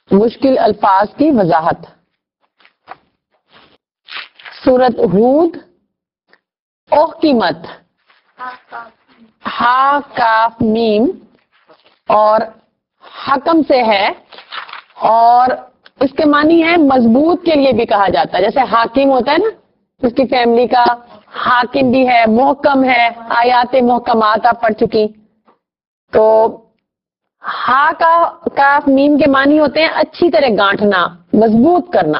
مشکل الفاظ کی وضاحت. سورۃ ہود احکمت ہا کاف میم اور حکم سے ہے, اور اس کے معنی ہے مضبوط کے لیے بھی کہا جاتا ہے. جیسے حاکم ہوتا ہے نا, اس کی فیملی کا حاکم بھی ہے, محکم ہے, آیات محکمات آپ پڑھ چکی. تو ہا کا کاف میم کے معنی ہوتے ہیں اچھی طرح گانٹھنا, مضبوط کرنا.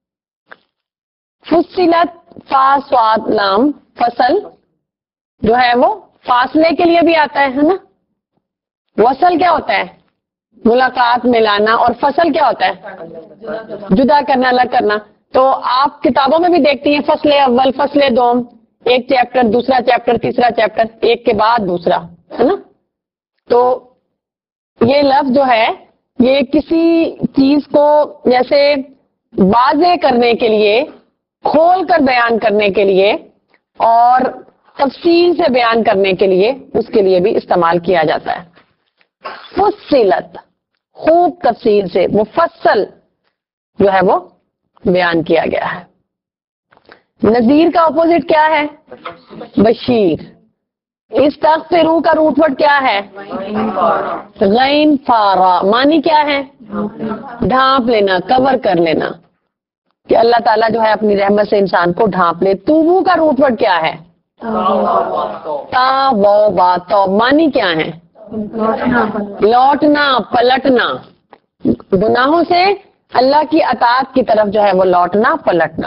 فصلت فا صاد لام فصل جو ہے وہ فاصلے کے لیے بھی آتا ہے نا. وصل کیا ہوتا ہے؟ ملاقات, ملانا. اور فصل کیا ہوتا ہے؟ جدا کرنا, الگ کرنا. تو آپ کتابوں میں بھی دیکھتی ہیں فصل اول, فصل دوم, ایک چیپٹر, دوسرا چیپٹر, تیسرا چیپٹر, ایک کے بعد دوسرا, ہے نا. تو یہ لفظ جو ہے یہ کسی چیز کو جیسے واضح کرنے کے لیے, کھول کر بیان کرنے کے لیے اور تفصیل سے بیان کرنے کے لیے, اس کے لیے بھی استعمال کیا جاتا ہے. فصلت خوب تفصیل سے, مفصل جو ہے وہ بیان کیا گیا ہے. نذیر کا اپوزٹ کیا ہے؟ بشیر. استغفروا کا روٹ ورڈ کیا ہے؟ غین فارا. معنی کیا ہے؟ ڈھانپ لینا, کور کر لینا, کہ اللہ تعالیٰ جو ہے اپنی رحمت سے انسان کو ڈھانپ لے. توبو کا روٹ ورڈ کیا ہے؟ تا و با تو. معنی کیا ہے؟ لوٹنا, پلٹنا, گناہوں سے اللہ کی اطاعت کی طرف جو ہے وہ لوٹنا, پلٹنا.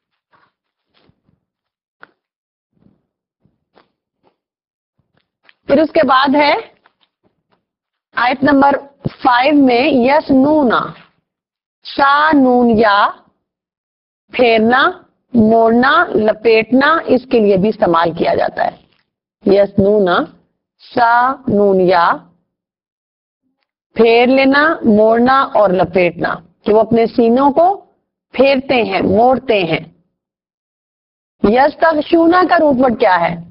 پھر اس کے بعد ہے آیت نمبر 5 میں یس نونا, شا نون یا, پھیرنا, موڑنا, لپیٹنا, اس کے لیے بھی استعمال کیا جاتا ہے. یس نونا, شا نون یا, پھیر لینا, موڑنا اور لپیٹنا, کہ وہ اپنے سینوں کو پھیرتے ہیں, موڑتے ہیں. یستغشونا کا روٹ ورڈ کیا ہے؟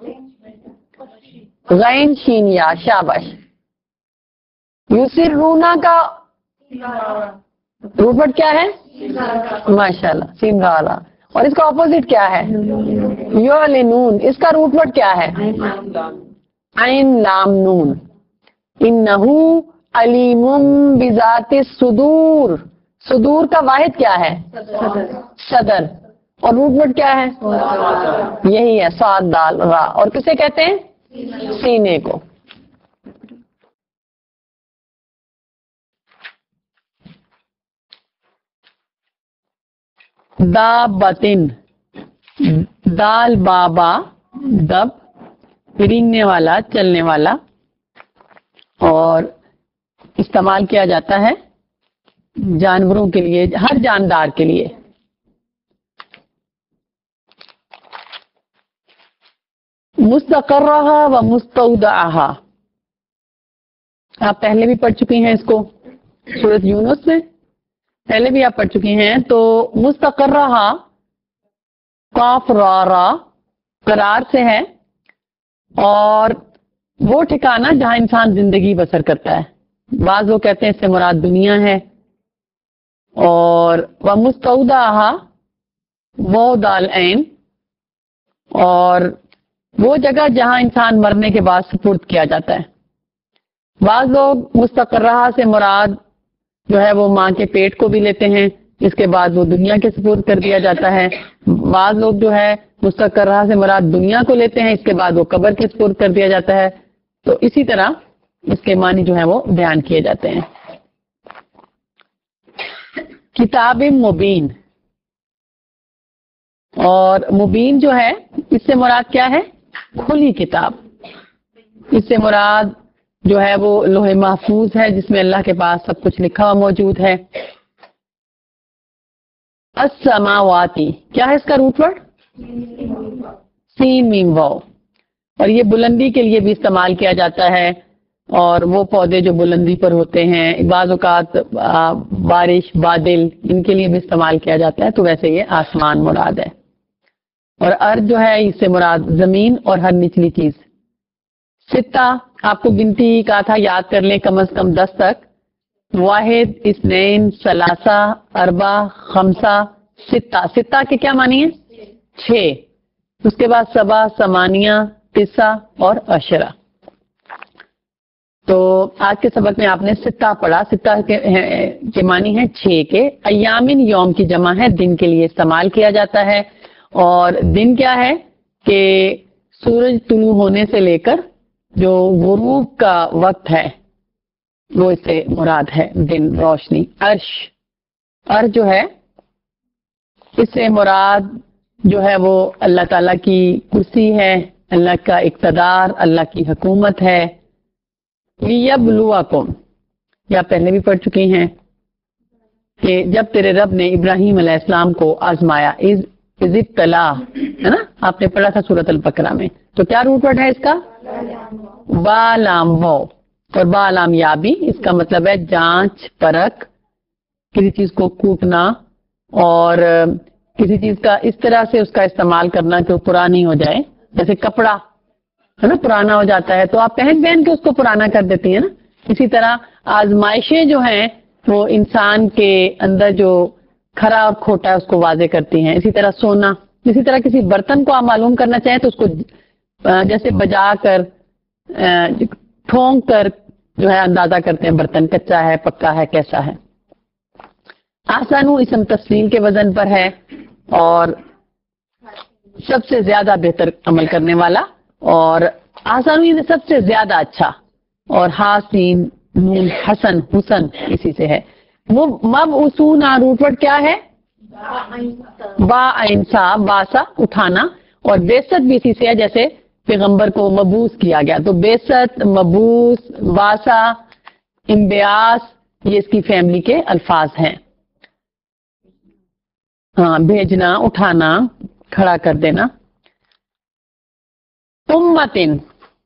غین شین یا, شابش. یسرونا کا روٹ ورڈ کیا ہے؟ ماشاءاللہ, سمرارا. اور اس کا اپوزٹ کیا ہے؟ یعلنون. اس کا روٹ ورڈ کیا ہے؟ عین لام نون. انہو علیم بذات الصدور. صدور کا واحد کیا ہے؟ صدر. اور روٹ ورڈ کیا ہے؟ یہی ہے, صاد دال را. اور کسے کہتے ہیں؟ سینے کو. دابتن, دال بابا, دب رینگنے والا, چلنے والا. اور استعمال کیا جاتا ہے جانوروں کے لیے, ہر جاندار کے لیے. مستقرہا و مستودعہا, آپ پہلے بھی پڑھ چکی ہیں اس کو سورۃ یونس میں, پہلے بھی آپ پڑھ چکی ہیں. تو مستقرہا قاف را را قرار سے ہے, اور وہ ٹھکانہ جہاں انسان زندگی بسر کرتا ہے. بعض وہ کہتے ہیں اس سے مراد دنیا ہے. اور ومستودعہا وہ دال عین, اور وہ جگہ جہاں انسان مرنے کے بعد سپرد کیا جاتا ہے. بعض لوگ مستقرہ سے مراد جو ہے وہ ماں کے پیٹ کو بھی لیتے ہیں, اس کے بعد وہ دنیا کے سپرد کر دیا جاتا ہے. بعض لوگ جو ہے مستقرہ سے مراد دنیا کو لیتے ہیں, اس کے بعد وہ قبر کے سپرد کر دیا جاتا ہے. تو اسی طرح اس کے معنی جو ہے وہ بیان کیے جاتے ہیں. کتاب مبین, اور مبین جو ہے اس سے مراد کیا ہے؟ کھلی کتاب. اس سے مراد جو ہے وہ لوح محفوظ ہے, جس میں اللہ کے پاس سب کچھ لکھا ہوا موجود ہے. السماواتی, کیا ہے اس کا روٹ ورڈ؟ سین میم واو. اور یہ بلندی کے لیے بھی استعمال کیا جاتا ہے, اور وہ پودے جو بلندی پر ہوتے ہیں, بعض اوقات بارش, بادل, ان کے لیے بھی استعمال کیا جاتا ہے. تو ویسے یہ آسمان مراد ہے. اور ارض جو ہے اس سے مراد زمین اور ہر نچلی چیز. ستہ, آپ کو گنتی کہا تھا, یاد کر لیں کم از کم 10 تک. واحد، اثنین، ثلاثہ، اربع، خمسہ، ستہ. ستہ کے کیا معنی ہے؟ 6. اس کے بعد سبع، ثمانیہ، تسع اور عشرہ. تو آج کے سبق میں آپ نے ستہ پڑھا. ستہ کے معنی ہے 6 کے. ایامن یوم کی جمع ہے، دن کے لیے استعمال کیا جاتا ہے. اور دن کیا ہے کہ سورج طلوع ہونے سے لے کر جو غروب کا وقت ہے وہ اس سے مراد ہے دن، روشنی. عرش جو ہے اس سے مراد جو ہے وہ اللہ تعالیٰ کی کرسی ہے، اللہ کا اقتدار، اللہ کی حکومت ہے. لیبلوکم، یا پہلے بھی پڑھ چکی ہیں کہ جب تیرے رب نے ابراہیم علیہ السلام کو آزمایا، اذ ابتلا، ہے نا، آپ نے پڑھا تھا سورۃ البقرہ میں. تو کیا روٹ ورڈ ہے اس کا؟ با لام وہ، اور با لام یا بھی. اس کا مطلب ہے جانچ پرکھ، کسی چیز کو کوٹنا اور کسی چیز کا اس طرح سے اس کا استعمال کرنا کہ وہ پرانی ہو جائے. جیسے کپڑا ہے نا پرانا ہو جاتا ہے تو آپ پہن کے اس کو پرانا کر دیتی ہیں نا. اسی طرح آزمائشیں جو ہیں وہ انسان کے اندر جو کھرا اور کھوٹا ہے اس کو واضح کرتی ہیں. اسی طرح سونا، اسی طرح کسی برتن کو آپ معلوم کرنا چاہیں تو اس کو جیسے بجا کر ٹھونک کر جو ہے اندازہ کرتے ہیں برتن کچا ہے، پکا ہے، کیسا ہے. آسانو اسم تفصیل کے وزن پر ہے اور سب سے زیادہ بہتر عمل کرنے والا، اور آسانو یہ سب سے زیادہ اچھا. اور حسین، نون، حسن، حسن اسی سے ہے. وہ مب اسونا روٹ ورڈ کیا ہے؟ با انسا، باسا اٹھانا. اور بیست بھی اسی سے ہے، جیسے پیغمبر کو مبوس کیا گیا تو بیست، مبوس، باسا، انبیاس یہ اس کی فیملی کے الفاظ ہیں. ہاں، بھیجنا، اٹھانا، کھڑا کر دینا. امتن،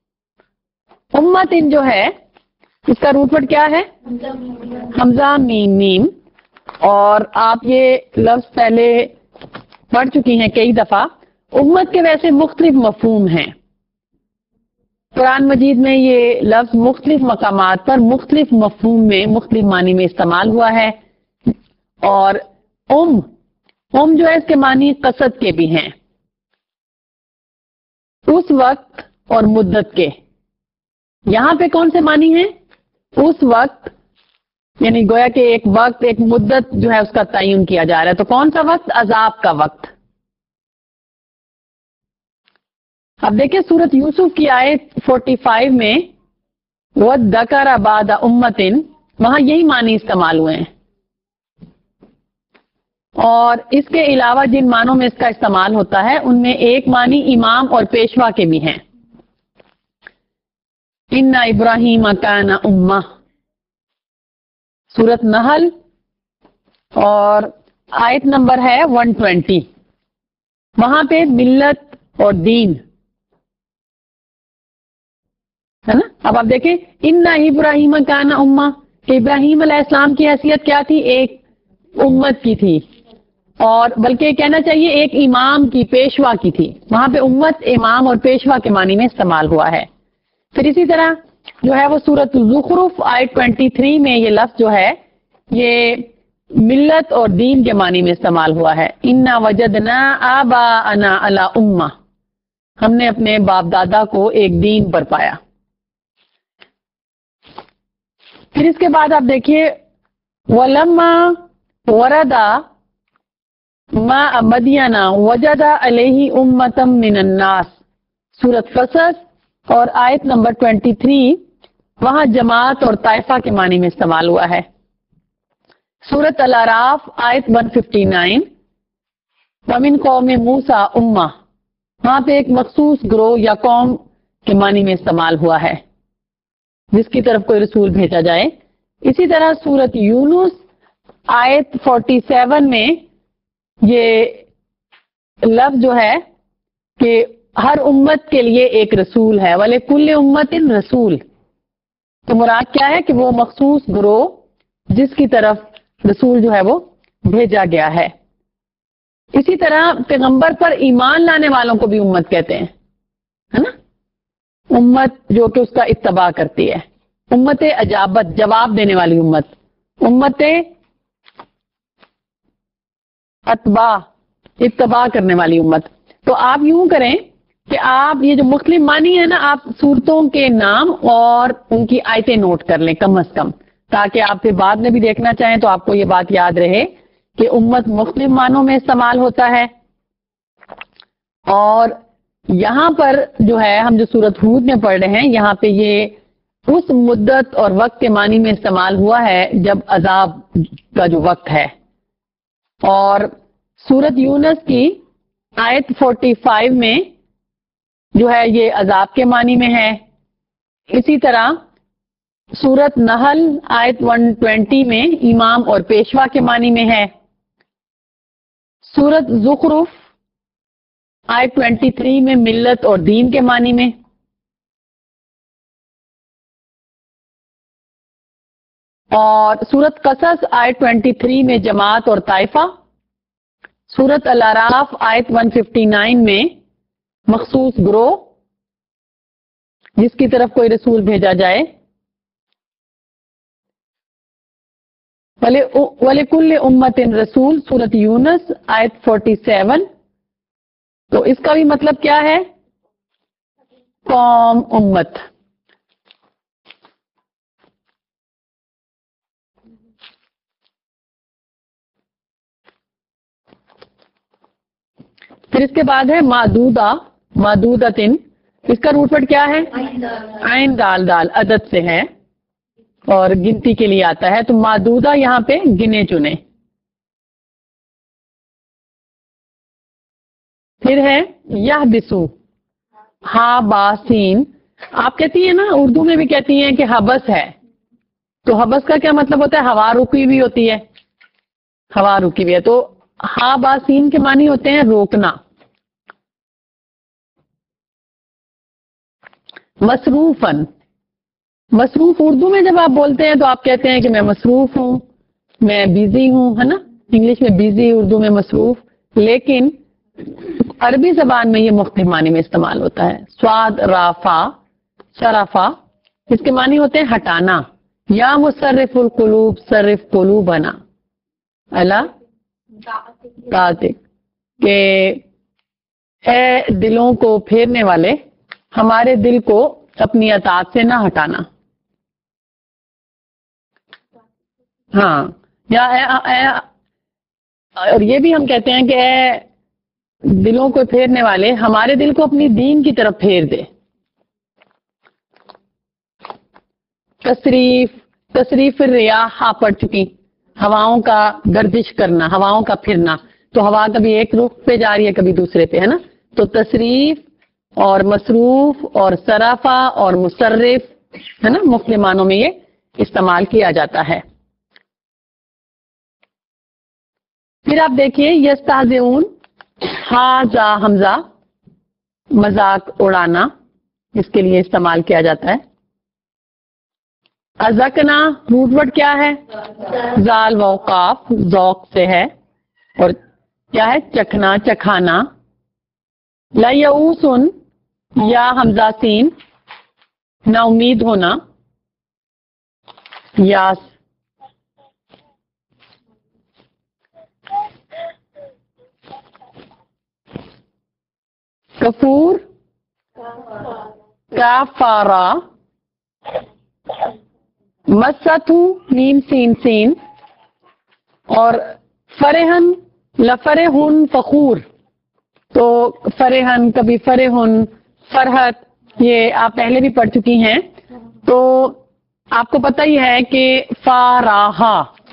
امتن جو ہے اس کا روٹ ورڈ کیا ہے؟ حمزہ میم میم. اور آپ یہ لفظ پہلے پڑھ چکی ہیں کئی دفعہ. امت کے ویسے مختلف مفہوم ہیں. قرآن مجید میں یہ لفظ مختلف مقامات پر مختلف مفہوم میں، مختلف معنی میں استعمال ہوا ہے. اور ام جو ہے اس کے معنی قصد کے بھی ہیں، اس وقت اور مدت کے. یہاں پہ کون سے معنی ہیں؟ اس وقت، یعنی گویا کہ ایک وقت، ایک مدت جو ہے اس کا تعین کیا جا رہا ہے. تو کون سا وقت؟ عذاب کا وقت. اب دیکھیں سورۃ یوسف کی آیت 45 میں وَذَّكَرَ بَعْدَ أُمَّةٍ، وہاں یہی معنی استعمال ہوئے ہیں. اور اس کے علاوہ جن معنوں میں اس کا استعمال ہوتا ہے ان میں ایک معنی امام اور پیشوا کے بھی ہیں. اِنَّ إِبْرَاهِيمَ كَانَ أُمَّةً، سورۃ نحل اور آیت نمبر ہے 120. وہاں پہ ملت اور دین ہے نا. اب آپ دیکھیں اِنَّ إِبْرَاهِيمَ كَانَ أُمَّةً، ابراہیم علیہ السلام کی حیثیت کیا تھی؟ ایک امت کی تھی، اور بلکہ کہنا چاہیے ایک امام کی، پیشوا کی تھی. وہاں پہ امت، امام اور پیشوا کے معنی میں استعمال ہوا ہے. پھر اسی طرح جو ہے وہ سورۃ زخرف آیت 23 میں یہ لفظ جو ہے یہ ملت اور دین کے معنی میں استعمال ہوا ہے. اِنَّا وَجَدْنَا آبَاءَنَا عَلَىٰ أُمَّةٍ، ہم نے اپنے باپ دادا کو ایک دین پر پایا. پھر اس کے بعد آپ دیکھیے وَلَمَّا وَرَدَ مَاءَ مَدْيَنَ وَجَدَ عَلَيْهِ أُمَّةً مِّنَ النَّاسِ، سورۃ قصص اور آیت نمبر 23 وہاں جماعت اور طائفہ کے معنی میں استعمال ہوا ہے. سورۃ الاعراف آیت 159 وَمِن قَوْمِ مُوسَىٰ أُمَّةٌ، وہاں پہ ایک مخصوص گروہ یا قوم کے معنی میں استعمال ہوا ہے جس کی طرف کوئی رسول بھیجا جائے. اسی طرح سورۃ یونس آیت 47 میں یہ لفظ جو ہے کہ ہر امت کے لیے ایک رسول ہے، وَلِكُلِّ أُمَّةٍ رسول. تو مراد کیا ہے کہ وہ مخصوص گروہ جس کی طرف رسول جو ہے وہ بھیجا گیا ہے. اسی طرح پیغمبر پر ایمان لانے والوں کو بھی امت کہتے ہیں، ہے نا. امت جو کہ اس کا اتباع کرتی ہے، امت اجابت، جواب دینے والی امت. امت اتباع کرنے والی امت. تو آپ یوں کریں کہ آپ یہ جو مختلف معنی ہے نا، آپ صورتوں کے نام اور ان کی آیتیں نوٹ کر لیں کم از کم، تاکہ آپ پھر بعد میں بھی دیکھنا چاہیں تو آپ کو یہ بات یاد رہے کہ امت مختلف معنوں میں استعمال ہوتا ہے. اور یہاں پر جو ہے ہم جو سورۃ ہود میں پڑھ رہے ہیں، یہاں پہ یہ اس مدت اور وقت کے معنی میں استعمال ہوا ہے جب عذاب کا جو وقت ہے. اور سورۃ یونس کی آیت 45 میں جو ہے یہ عذاب کے معنی میں ہے. اسی طرح سورۃ نحل آیت 120 میں امام اور پیشوا کے معنی میں ہے. سورۃ زخرف آیت 23 میں ملت اور دین کے معنی میں. اور سورۃ قصص آیت 23 میں جماعت اور طائفہ. سورۃ الاعراف آیت 159 میں مخصوص گروہ جس کی طرف کوئی رسول بھیجا جائے. وَلِكُلِّ أُمَّةٍ رسول سورۃ یونس آیت 47. تو اس کا بھی مطلب کیا ہے؟ قوم، امت. پھر اس کے بعد ہے معدودتن. اس کا روٹ ورڈ کیا ہے؟ عین دال دال، عدد سے ہے اور گنتی کے لیے آتا ہے. تو معدودہ یہاں پہ گنے چنے. پھر ہے یحبسو، ہا باسین. آپ کہتی ہیں نا، اردو میں بھی کہتی ہیں کہ حبس ہے. تو حبس کا کیا مطلب ہوتا ہے؟ ہوا رکی ہوئی ہوتی ہے، ہوا رکی ہوئی ہے. تو ہا باسین کے معنی ہوتے ہیں روکنا. مصروفن، مصروف اردو میں جب آپ بولتے ہیں تو آپ کہتے ہیں کہ میں مصروف ہوں، میں بیزی ہوں، ہے نا. انگلش میں بیزی، اردو میں مصروف. لیکن عربی زبان میں یہ مختلف معنی میں استعمال ہوتا ہے. سواد رافا شرافا، اس کے معنی ہوتے ہیں ہٹانا. یا مصرف القلوب صرف قلوبنا اللہ طاعتک، کہ اے دلوں کو پھیرنے والے ہمارے دل کو اپنی اطاعت سے نہ ہٹانا. ہاں، یا اور یہ بھی ہم کہتے ہیں کہ اے دلوں کو پھیرنے والے ہمارے دل کو اپنی دین کی طرف پھیر دے. تصریف الریاح آپ پڑھ چکی، ہواؤں کا گردش کرنا، ہواؤں کا پھرنا. تو ہوا کبھی ایک رخ پہ جا رہی ہے کبھی دوسرے پہ، ہے نا. تو تصریف اور مصروف اور صرافہ اور مصرف، ہے نا، مختلف معنوں میں یہ استعمال کیا جاتا ہے. پھر آپ دیکھیے یستہزئون، ہا زا حمزہ، مذاق اڑانا، اس کے لیے استعمال کیا جاتا ہے. ازکنا روٹ ورڈ کیا ہے؟ زال وقاف، ذوق سے ہے اور کیا ہے؟ چکھنا، چکھانا. لیئوسن، یا حمزہ سین، نا امید ہونا. یاس، کفور، کافارا. مستو، میم سین سین. اور فرحن، لفرحن فخور. تو فرحن، کبھی فرحن، فرحت، یہ آپ پہلے بھی پڑھ چکی ہیں. تو آپ کو پتہ ہی ہے کہ فاراہا.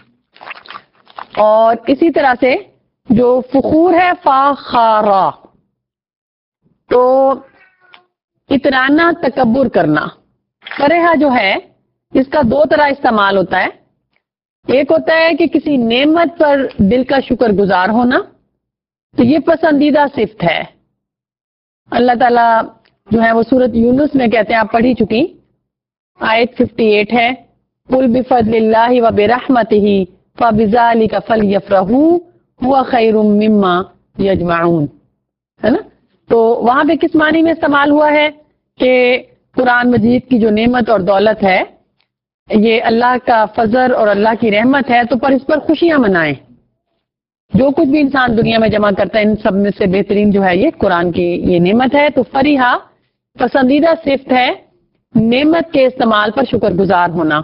اور اسی طرح سے جو فخور ہے فاخارا. تو اترانا، تکبر کرنا. فرحہ جو ہے اس کا دو طرح استعمال ہوتا ہے. ایک ہوتا ہے کہ کسی نعمت پر دل کا شکر گزار ہونا، تو یہ پسندیدہ صفت ہے. اللہ تعالیٰ جو ہے وہ سورۃ یونس میں کہتے ہیں، آپ پڑھی چکی، آیت 58 ہے، قل بفضل اللہ وبرحمتہ فبذلک فلیفرحوا هو خیر مما یجمعون، ہے نا. تو وہاں پہ کس معنی میں استعمال ہوا ہے کہ قرآن مجید کی جو نعمت اور دولت ہے یہ اللہ کا فضل اور اللہ کی رحمت ہے تو پر اس پر خوشیاں منائیں. جو کچھ بھی انسان دنیا میں جمع کرتا ہے ان سب میں سے بہترین جو ہے یہ قرآن کی یہ نعمت ہے. تو فریحہ پسندیدہ صفت ہے نعمت کے استعمال پر شکر گزار ہونا.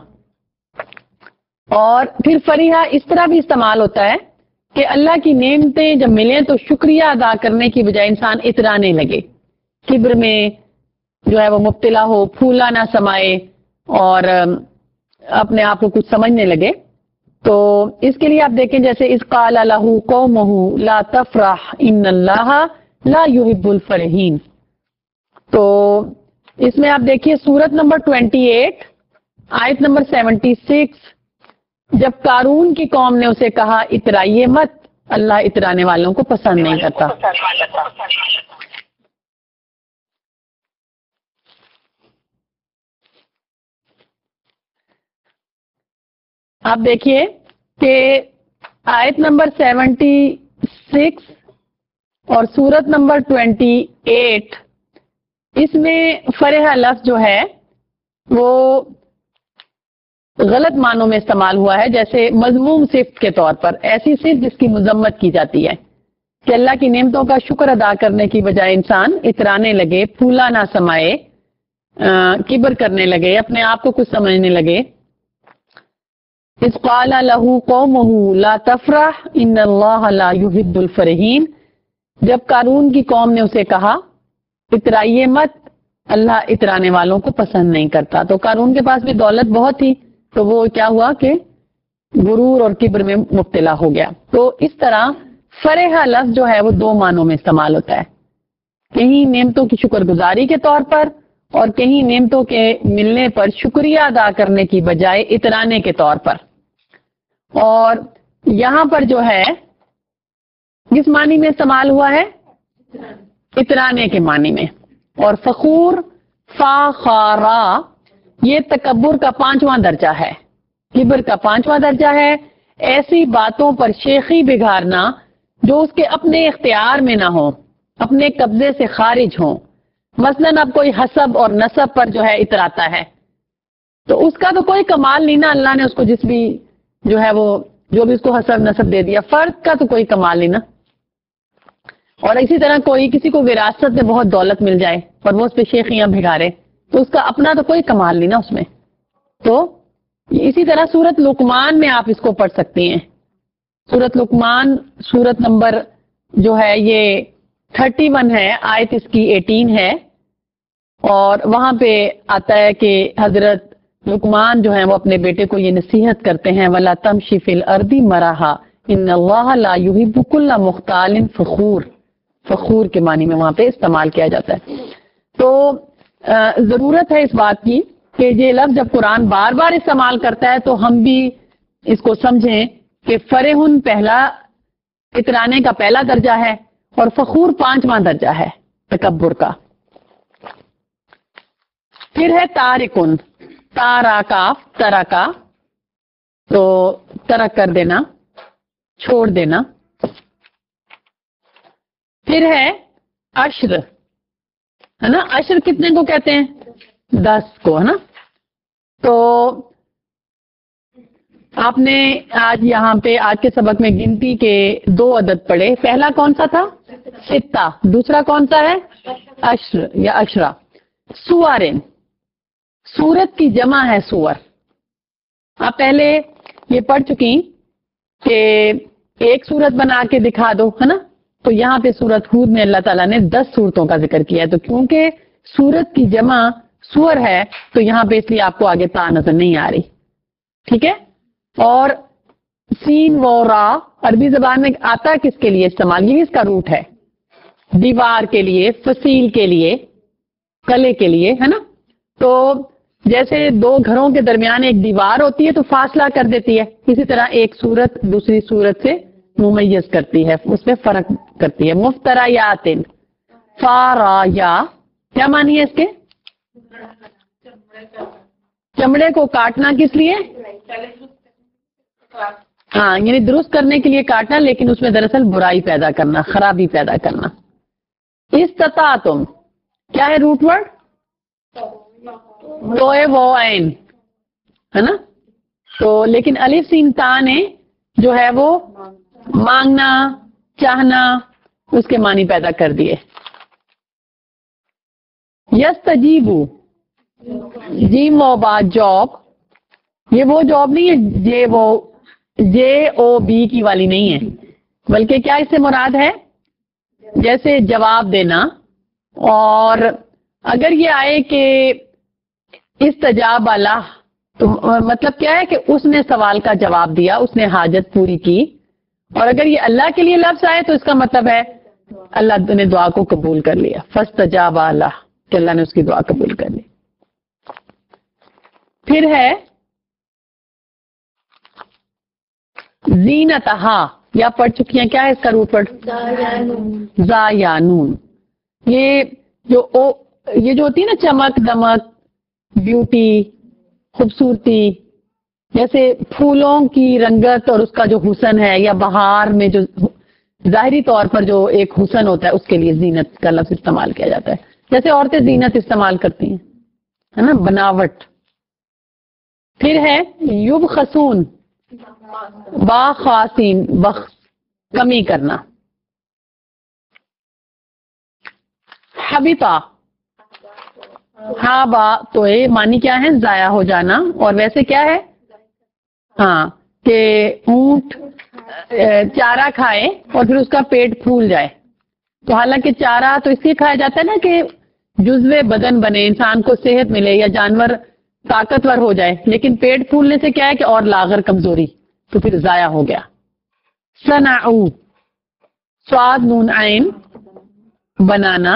اور پھر فریحہ اس طرح بھی استعمال ہوتا ہے کہ اللہ کی نعمتیں جب ملیں تو شکریہ ادا کرنے کی بجائے انسان اترانے لگے, کبر میں جو ہے وہ مبتلا ہو, پھولا نہ سمائے اور اپنے آپ کو کچھ سمجھنے لگے. تو اس کے لیے آپ دیکھیں جیسے اذ قال لہ قومہ لا تفرح ان اللہ لا يحب الفرحین. تو اس میں آپ دیکھیے سورت نمبر 28 آیت نمبر 76, جب قارون کی قوم نے اسے کہا اترائیے مت, اللہ اترانے والوں کو پسند نہیں کرتا. آپ دیکھیے کہ آیت نمبر 76 اور سورت نمبر 28 اس میں فرح لفظ جو ہے وہ غلط معنوں میں استعمال ہوا ہے, جیسے مذموم صفت کے طور پر, ایسی صفت جس کی مذمت کی جاتی ہے کہ اللہ کی نعمتوں کا شکر ادا کرنے کی بجائے انسان اترانے لگے, پھولا نہ سمائے, کبر کرنے لگے, اپنے آپ کو کچھ سمجھنے لگے. اذ قال لہ قومہ لا تفرح ان اللہ لا يحب الفرحین, جب قارون کی قوم نے اسے کہا اترائیے مت, اللہ اترانے والوں کو پسند نہیں کرتا. تو قارون کے پاس بھی دولت بہت تھی تو وہ کیا ہوا کہ غرور اور کبر میں مبتلا ہو گیا. تو اس طرح فرح لفظ جو ہے وہ دو معنوں میں استعمال ہوتا ہے, کہیں نعمتوں کی شکر گزاری کے طور پر اور کہیں نعمتوں کے ملنے پر شکریہ ادا کرنے کی بجائے اترانے کے طور پر. اور یہاں پر جو ہے کس معنی میں استعمال ہوا ہے؟ اترانے کے معنی میں. اور فخور فاخارا یہ تکبر کا 5واں درجہ ہے, کبر کا 5واں درجہ ہے. ایسی باتوں پر شیخی بگھارنا جو اس کے اپنے اختیار میں نہ ہو, اپنے قبضے سے خارج ہوں. مثلاً اب کوئی حسب اور نسب پر جو ہے اتراتا ہے تو اس کا تو کوئی کمال نہیں نا, اللہ نے اس کو جس بھی جو ہے وہ جو بھی اس کو حسب نسب دے دیا, فرد کا تو کوئی کمال نہیں نا. اور اسی طرح کوئی کسی کو وراثت میں بہت دولت مل جائے اور وہ اس پہ شیخیاں بھگارے تو اس کا اپنا تو کوئی کمال نہیں نا اس میں. تو اسی طرح سورت لقمان میں آپ اس کو پڑھ سکتی ہیں. سورت لقمان سورت نمبر جو ہے یہ 31 ہے, آیت اس کی 18 ہے, اور وہاں پہ آتا ہے کہ حضرت لقمان جو ہیں وہ اپنے بیٹے کو یہ نصیحت کرتے ہیں وَلَا تَمْشِ فِي الْأَرْضِ مَرَحًا إِنَّ اللَّهَ لَا يُحِبُّ كُلَّ مُخْتَالٍ فَخُورٍ. فخور کے معنی میں وہاں پہ استعمال کیا جاتا ہے. تو ضرورت ہے اس بات کی کہ یہ لفظ جب قرآن بار بار استعمال کرتا ہے تو ہم بھی اس کو سمجھیں کہ فرحن پہلا اترانے کا پہلا درجہ ہے اور فخور 5واں درجہ ہے تکبر کا. پھر ہے تارکن, تاراکاف ترکا, تو ترک کر دینا, چھوڑ دینا. پھر ہے عشر, ہے نا, عشر کتنے کو کہتے ہیں؟ 10 کو, ہے نا. تو آپ نے آج یہاں پہ آج کے سبق میں گنتی کے 2 عدد پڑھے. پہلا کون سا تھا؟ 6. دوسرا کون سا ہے؟ عشر یا عشرہ. سورن, سورت کی جمع ہے سور. آپ پہلے یہ پڑھ چکی کہ ایک سورت بنا کے دکھا دو, ہے نا. تو یہاں پہ سورت ہود میں اللہ تعالیٰ نے 10 صورتوں کا ذکر کیا ہے. تو کیونکہ سورت کی جمع سور ہے تو یہاں پہ اس لیے آپ کو آگے تا نظر نہیں آ رہی, ٹھیک ہے. اور سین و را عربی زبان میں آتا کس کے لیے استعمال, یہ اس کا روٹ ہے, دیوار کے لیے, فصیل کے لیے, کلے کے لیے, ہے نا. تو جیسے 2 گھروں کے درمیان ایک دیوار ہوتی ہے تو فاصلہ کر دیتی ہے, اسی طرح ایک صورت دوسری صورت سے ممیز کرتی ہے, اس میں فرق کرتی ہے. مفتریات, فارایا کیا معنی ہے اس کے؟ چمڑے کو کاٹنا کس لیے؟ ہاں, یعنی درست کرنے کے لیے کاٹنا, لیکن اس میں دراصل برائی پیدا کرنا, خرابی پیدا کرنا. استطاعتم کیا ہے روٹ ورڈ؟ توئے وہ عین, ہے نا. تو لیکن الف سین تا نے جو ہے وہ مانگنا چاہنا اس کے معنی پیدا کر دیے. یستجیبو جیم و با جاب, یہ وہ جاب نہیں ہے جے او بی کی والی نہیں ہے, بلکہ کیا اس سے مراد ہے جیسے جواب دینا. اور اگر یہ آئے کہ استجاب اللہ تو مطلب کیا ہے کہ اس نے سوال کا جواب دیا, اس نے حاجت پوری کی. اور اگر یہ اللہ کے لیے لفظ آئے تو اس کا مطلب ہے اللہ نے دعا کو قبول کر لیا. فاستجاب اللہ کہ اللہ نے اس کی دعا قبول کر لی. پھر ہے زینتہا, یا پڑھ چکی ہیں, کیا ہے اس کا روٹ پڑھ زا یا نون. یہ جو ہوتی ہے نا چمک دمک بیوٹی خوبصورتی, جیسے پھولوں کی رنگت اور اس کا جو حسن ہے, یا بہار میں جو ظاہری طور پر جو ایک حسن ہوتا ہے اس کے لیے زینت کا لفظ استعمال کیا جاتا ہے. جیسے عورتیں زینت استعمال کرتی ہیں, ہے نا, بناوٹ. پھر ہے یوب خسون با خاصین, بخش کمی کرنا. حبیطہ ہاں با, تو یہ معنی کیا ہے ضائع ہو جانا. اور ویسے کیا ہے ہاں کہ اونٹ چارہ کھائے اور پھر اس کا پیٹ پھول جائے. تو حالانکہ چارہ تو اس لیے کھایا جاتا ہے نا کہ جزو بدن بنے, انسان کو صحت ملے یا جانور طاقتور ہو جائے, لیکن پیٹ پھولنے سے کیا ہے کہ اور لاغر کمزوری, تو پھر ضائع ہو گیا. صنعو صاد نون عین بنانا.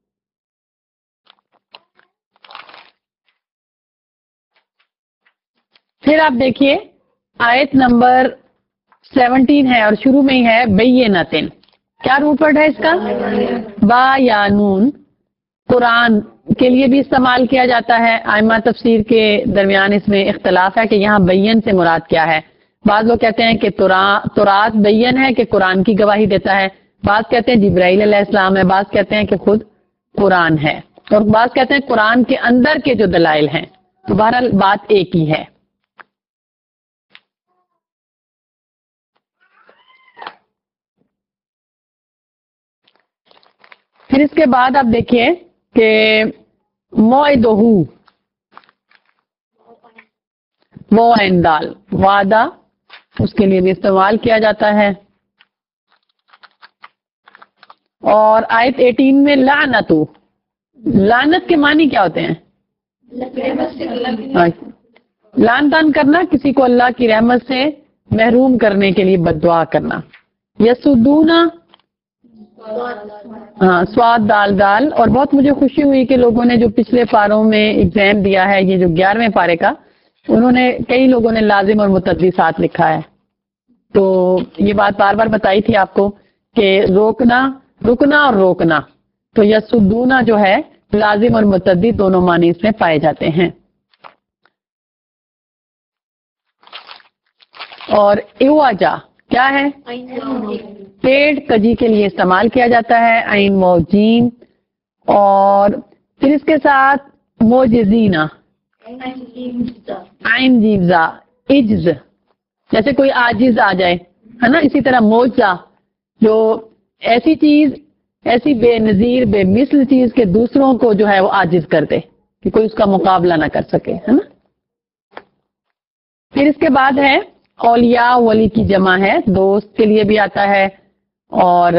پھر آپ دیکھیے آیت نمبر 17 ہے اور شروع میں ہی ہے بینتن. کیا روٹ ورڈ ہے اس کا با یا نون. قرآن کے لیے بھی استعمال کیا جاتا ہے. ائمہ تفسیر کے درمیان اس میں اختلاف ہے کہ یہاں بین سے مراد کیا ہے. بعض لوگ کہتے ہیں کہ تورات بین ہے کہ قرآن کی گواہی دیتا ہے, بعض کہتے ہیں جبرائیل علیہ السلام ہے, بعض کہتے ہیں کہ خود قرآن ہے, اور بعض کہتے ہیں قرآن کے اندر کے جو دلائل ہیں. تو بہرحال بات ایک ہی ہے. پھر اس کے بعد آپ دیکھیے کہ موعدہ دال وعدہ, اس کے لیے بھی استعمال کیا جاتا ہے. اور آیت 18 میں لعنتو, لعنت کے معنی کیا ہوتے ہیں لعن تان کرنا, کسی کو اللہ کی رحمت سے محروم کرنے کے لیے بد دعا کرنا. یسدونا ہاں سواد دال دال. اور بہت مجھے خوشی ہوئی کہ لوگوں نے جو پچھلے پاروں میں ایگزام دیا ہے, یہ جو 11ویں پارے کا, انہوں نے کئی لوگوں نے لازم اور متعدی ساتھ لکھا ہے. تو یہ بات بار بار بتائی تھی آپ کو کہ رکنا اور روکنا. تو یسدونا جو ہے لازم اور متعدی دونوں معنی اس میں پائے جاتے ہیں. اور ایواجا کیا ہے پیڑ کجی کے لیے استعمال کیا جاتا ہے, عین موجین. اور پھر اس کے ساتھ موجزینا عین جیزا عجز, جیسے کوئی عاجز آ جائے, ہے نا. اسی طرح موجزہ جو ایسی چیز, ایسی بے نظیر بے مثل چیز کے دوسروں کو جو ہے وہ عاجز کر دے کہ کوئی اس کا مقابلہ نہ کر سکے, ہے نا. پھر اس کے بعد ہے اولیاء, ولی کی جمع ہے, دوست کے لیے بھی آتا ہے, اور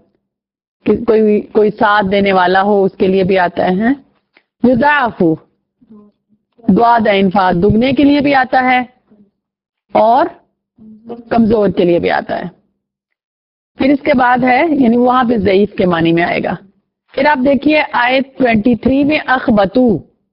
کوئی ساتھ دینے والا ہو اس کے لیے بھی آتا ہے. یضاعفو دعا انفاق دگنے کے لیے بھی آتا ہے, اور کمزور کے لیے بھی آتا ہے. پھر اس کے بعد ہے یعنی وہاں پہ ضعیف کے معنی میں آئے گا. پھر آپ دیکھیے آیت 23 میں اخبتو.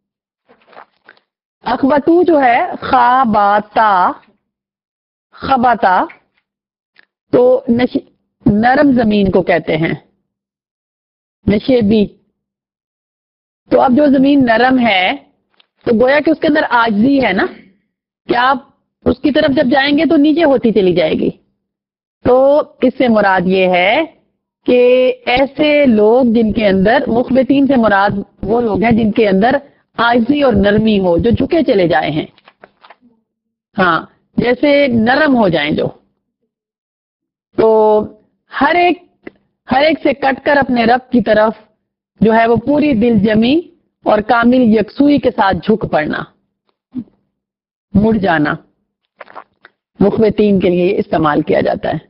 اخبتو جو ہے خاباتا خباتا, تو نرم زمین کو کہتے ہیں نشیبی. تو اب جو زمین نرم ہے تو گویا کہ اس کے اندر عاجزی ہے نا, کہ آپ اس کی طرف جب جائیں گے تو نیچے ہوتی چلی جائے گی. تو اس سے مراد یہ ہے کہ ایسے لوگ جن کے اندر, مخبتین سے مراد وہ لوگ ہیں جن کے اندر عاجزی اور نرمی ہو, جو جھکے چلے جائے ہیں. ہاں جیسے نرم ہو جائیں جو، تو ہر ایک سے کٹ کر اپنے رب کی طرف جو ہے وہ پوری دل جمی اور کامل یکسوئی کے ساتھ جھک پڑنا، مڑ جانا، مخبتین کے لیے استعمال کیا جاتا ہے۔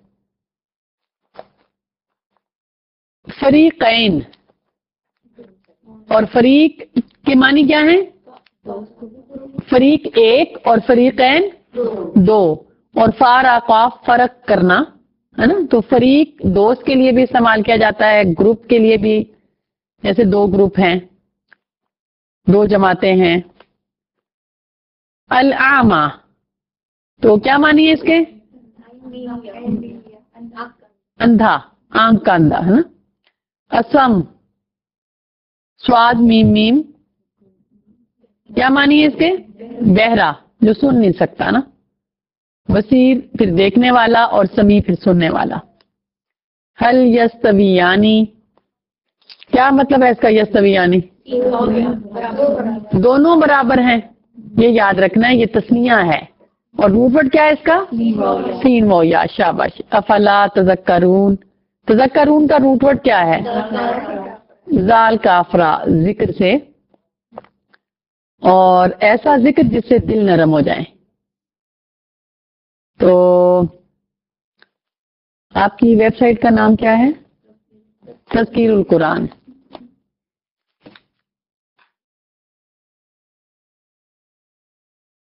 فریقین اور فریق کے معنی کیا ہیں؟ فریق ایک اور فریقین دو، اور فارقہ فرق کرنا ہے نا، تو فریق دوست کے لیے بھی استعمال کیا جاتا ہے، گروپ کے لیے بھی، جیسے دو گروپ ہیں، دو جماعتیں ہیں۔ الاعمى تو کیا معنی ہے اس کے؟ اندھا، آنکھ کا اندھا ہے نا۔ اسم سواد میم میم کیا معنی ہے اس کے؟ بہرا، جو سن نہیں سکتا نا۔ بصیر پھر دیکھنے والا، اور سمیع پھر سننے والا۔ هل یستویانی کیا مطلب ہے اس کا؟ یستویانی دونوں برابر ہیں، یہ یاد رکھنا ہے، یہ تسنیہ ہے، اور روٹ ورڈ کیا ہے اس کا؟ سین و یا، شاباش۔ افلا تذکرون، تذکرون کا روٹ ورڈ کیا ہے؟ زال کافرا، ذکر سے، اور ایسا ذکر جس سے دل نرم ہو جائے۔ تو آپ کی ویب سائٹ کا نام کیا ہے؟ تذکیر القرآن۔